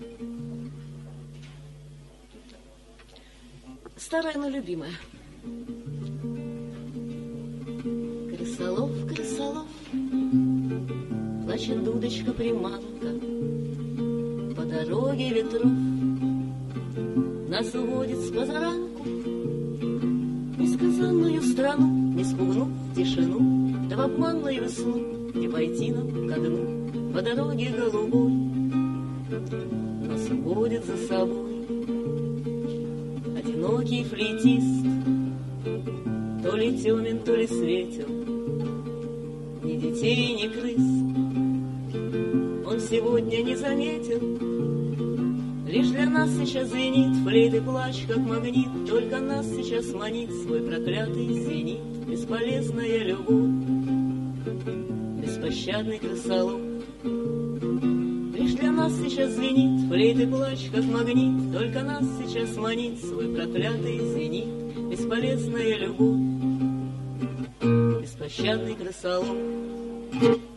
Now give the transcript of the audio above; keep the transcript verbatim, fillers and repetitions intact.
Старая, но любимая. Крысолов, крысолов, плачет дудочка-приманка, по дороге ветров нас уводит с позаранку несказанную страну, не спугнув тишину, да в обманную весну не пойти нам ко дну по дороге голубой. Нас уводит за собой одинокий флейтист, то ли темен, то ли светел, ни детей, ни крыс он сегодня не заметил. Лишь для нас сейчас звенит флейт и плач, как магнит, только нас сейчас манит свой проклятый зенит. Бесполезная любовь, беспощадный крысолов. Лишь для нас сейчас звенит флейт и плач, как магнит, только нас сейчас манит свой проклятый зенит. Бесполезная любовь, беспощадный крысолов.